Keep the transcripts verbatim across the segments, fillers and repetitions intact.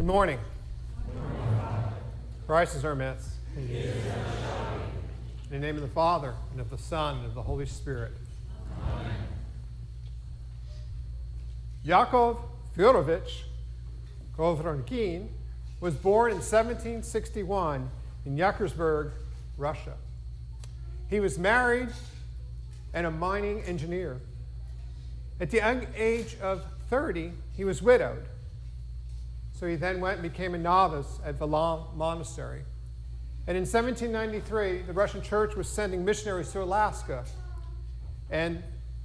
Good morning. Christ is our midst. In the name of the Father, and of the Son, and of the Holy Spirit. Amen. Yakov Fyodorovich Kovronkin was born in seventeen sixty-one in Yekaterinburg, Russia. He was married and a mining engineer. At the young age of thirty, he was widowed. So he then went and became a novice at Valin Monastery. And in seventeen ninety-three, the Russian church was sending missionaries to Alaska. And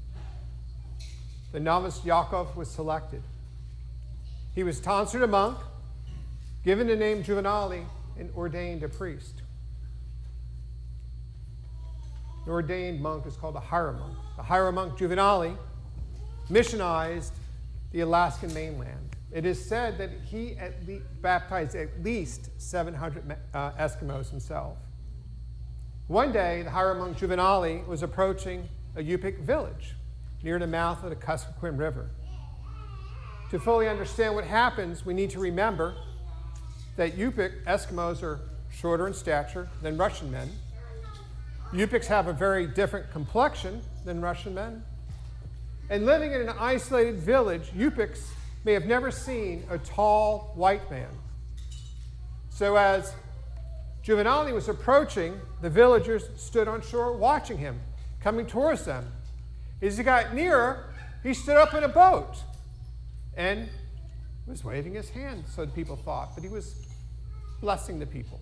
the novice Yakov was selected. He was tonsured a monk, given the name Juvenali, and ordained a priest. An ordained monk is called a hieromonk. The hieromonk Juvenali missionized the Alaskan mainland. It is said that he at least baptized at least seven hundred uh, Eskimos himself. One day, the hieromonk Juvenali was approaching a Yupik village near the mouth of the Kuskokwim River. To fully understand what happens, we need to remember that Yupik Eskimos are shorter in stature than Russian men. Yupiks have a very different complexion than Russian men. And living in an isolated village, Yupiks may have never seen a tall white man. So as Juvenali was approaching, the villagers stood on shore watching him, coming towards them. As he got nearer, he stood up in a boat and was waving his hand, so the people thought, but he was blessing the people.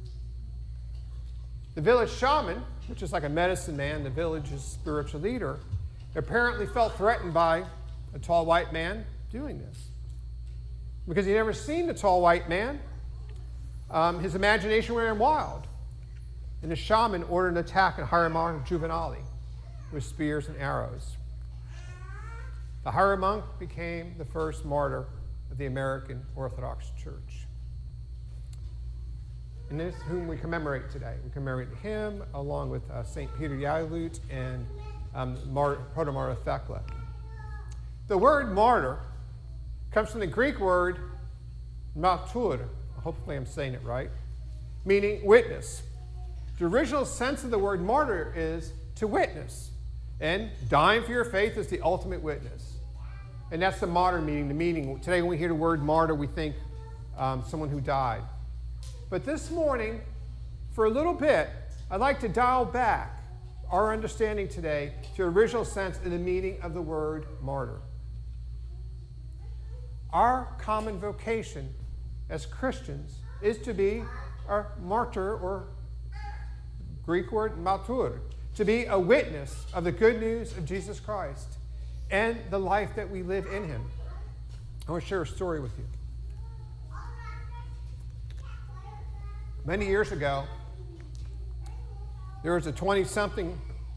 The village shaman, which is like a medicine man, the village's spiritual leader, apparently felt threatened by a tall white man doing this. Because he'd never seen the tall white man, um, his imagination ran wild. And the shaman ordered an attack on hieromonk Juvenali with spears and arrows. The hieromonk became the first martyr of the American Orthodox Church. And this is whom we commemorate today. We commemorate him along with uh, Saint Peter Yalut and um, Protomartyr Thecla. The word martyr comes from the Greek word martyr, hopefully I'm saying it right, meaning witness. The original sense of the word martyr is to witness, and dying for your faith is the ultimate witness. And that's the martyr meaning, the meaning. Today when we hear the word martyr, we think um, someone who died. But this morning, for a little bit, I'd like to dial back our understanding today to the original sense and the meaning of the word martyr. Our common vocation as Christians is to be a martyr, or Greek word martyr, to be a witness of the good news of Jesus Christ and the life that we live in him. I want to share a story with you. Many years ago, there was a twenty-something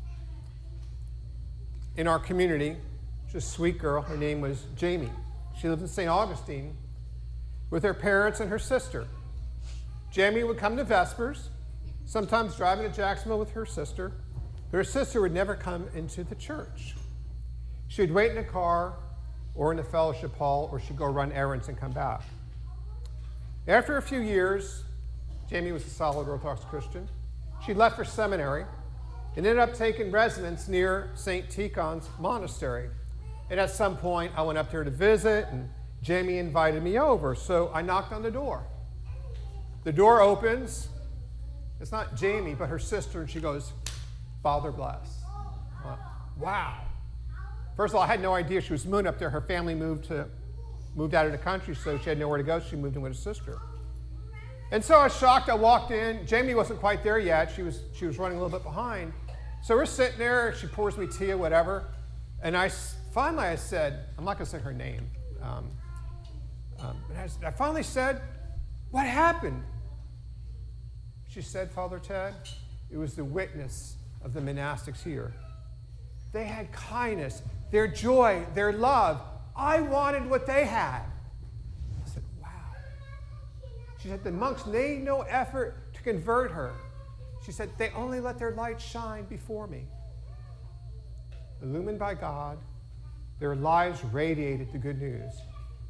in our community, just a sweet girl. Her name was Jamie. She lived in Saint Augustine with her parents and her sister. Jamie would come to Vespers, sometimes driving to Jacksonville with her sister. Her sister would never come into the church. She would wait in a car or in the fellowship hall, or she'd go run errands and come back. After a few years, Jamie was a solid Orthodox Christian. She left for seminary and ended up taking residence near Saint Tikhon's Monastery. And at some point, I went up there to visit, and Jamie invited me over. So I knocked on the door. The door opens. It's not Jamie, but her sister, and she goes, "Father bless." I went, wow. First of all, I had no idea she was moving up there. Her family moved to moved out of the country, so she had nowhere to go. She moved in with her sister. And so I was shocked. I walked in. Jamie wasn't quite there yet. She was, she was running a little bit behind. So we're sitting there. She pours me tea or whatever. And I finally I said, I'm not going to say her name. Um, um, but I, I finally said, "What happened?" She said, "Father Ted, it was the witness of the monastics here. They had kindness, their joy, their love. I wanted what they had." I said, wow. She said, the monks made no effort to convert her. She said, they only let their light shine before me. Illumined by God, their lives radiated the good news.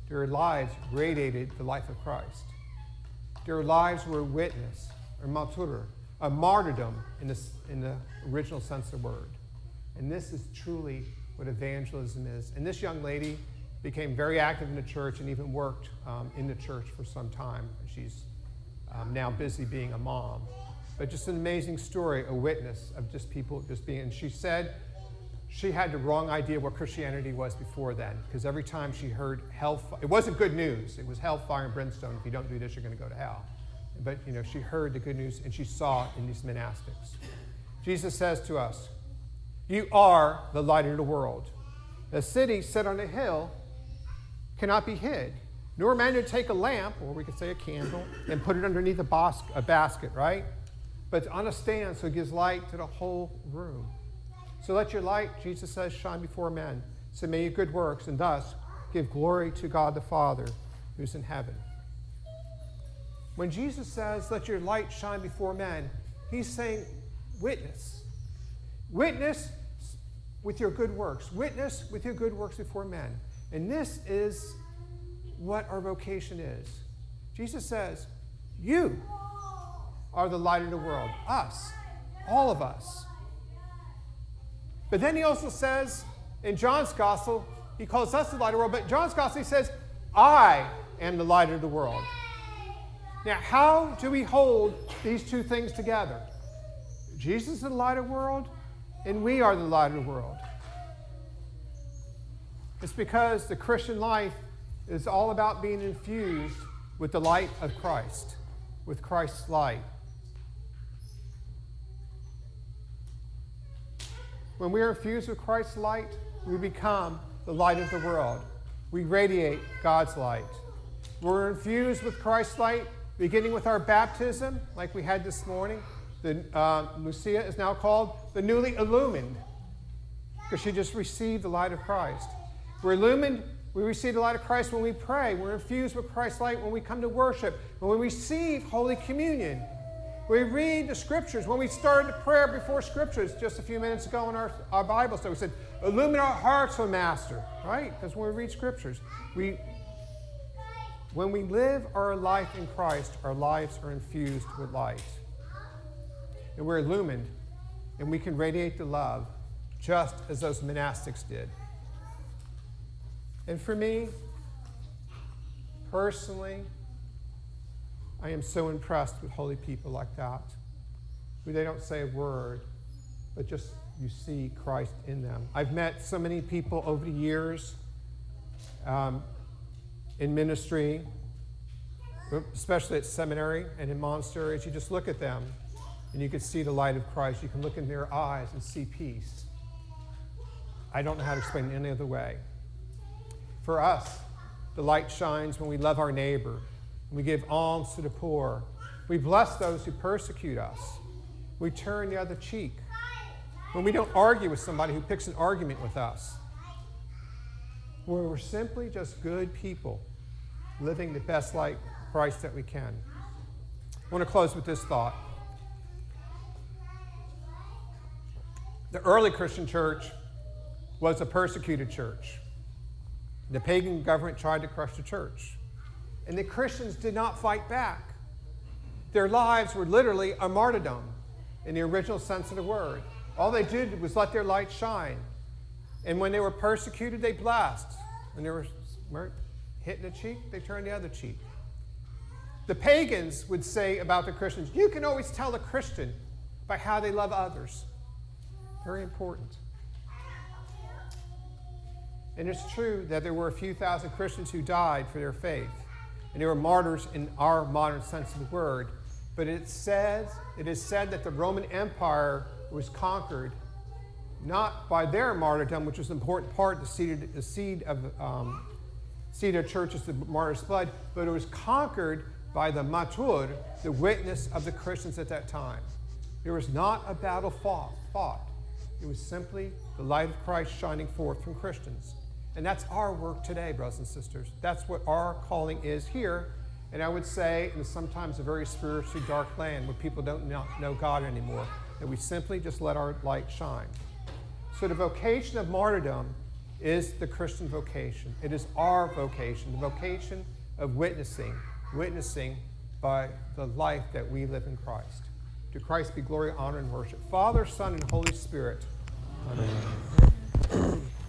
their lives radiated the life of Christ. Their lives were a witness, or martyr, a martyrdom in the, in the original sense of the word. And this is truly what evangelism is. And this young lady became very active in the church and even worked um, in the church for some time. She's um, now busy being a mom. But just an amazing story, a witness of just people just being, and she said she had the wrong idea what Christianity was before then, because every time she heard hellfire, it wasn't good news, it was hellfire and brimstone. If you don't do this, you're going to go to hell. But you know, she heard the good news and she saw it in these monastics. Jesus says to us, you are the light of the world. A city set on a hill cannot be hid, nor a man to take a lamp, or we could say a candle, and put it underneath a, bas a basket, right? But on a stand so it gives light to the whole room. So let your light, Jesus says, shine before men. So may your good works, and thus give glory to God the Father who's in heaven. When Jesus says, let your light shine before men, he's saying, witness. Witness with your good works. Witness with your good works before men. And this is what our vocation is. Jesus says, you are the light of the world. Us. All of us. But then he also says, in John's gospel, he calls us the light of the world, but John's gospel, he says, I am the light of the world. Now, how do we hold these two things together? Jesus is the light of the world, and we are the light of the world. It's because the Christian life is all about being infused with the light of Christ, with Christ's light. When we are infused with Christ's light, we become the light of the world. We radiate God's light. We're infused with Christ's light, beginning with our baptism, like we had this morning. The, uh, Lucia is now called the newly illumined, because she just received the light of Christ. We're illumined, we receive the light of Christ when we pray. We're infused with Christ's light when we come to worship, when we receive Holy Communion. We read the Scriptures. When we started prayer before Scriptures just a few minutes ago in our, our Bible study, we said, illumine our hearts, O Master, right? Because when we read Scriptures, we, when we live our life in Christ, our lives are infused with light. And we're illumined, and we can radiate the love just as those monastics did. And for me, personally, I am so impressed with holy people like that, who they don't say a word, but just you see Christ in them. I've met so many people over the years um, in ministry, especially at seminary and in monasteries. You just look at them, and you can see the light of Christ. You can look in their eyes and see peace. I don't know how to explain it any other way. For us, the light shines when we love our neighbor, we give alms to the poor. We bless those who persecute us. We turn the other cheek. When we don't argue with somebody who picks an argument with us. Where we're simply just good people living the best life of Christ that we can. I want to close with this thought. The early Christian church was a persecuted church. The pagan government tried to crush the church. And the Christians did not fight back. Their lives were literally a martyrdom in the original sense of the word. All they did was let their light shine. And when they were persecuted, they blessed. When they were hit in the cheek, they turned the other cheek. The pagans would say about the Christians, you can always tell a Christian by how they love others. Very important. And it's true that there were a few thousand Christians who died for their faith. And they were martyrs in our modern sense of the word. But it says, it is said that the Roman Empire was conquered not by their martyrdom, which was an important part, the seed, the seed of um, seed of church is the martyr's blood, but it was conquered by the matur, the witness of the Christians at that time. There was not a battle fought. fought. It was simply the light of Christ shining forth from Christians. And that's our work today, brothers and sisters. That's what our calling is here. And I would say, in sometimes a very spiritually dark land where people don't know God anymore, that we simply just let our light shine. So the vocation of martyrdom is the Christian vocation. It is our vocation, the vocation of witnessing, witnessing by the life that we live in Christ. To Christ be glory, honor, and worship. Father, Son, and Holy Spirit. Amen.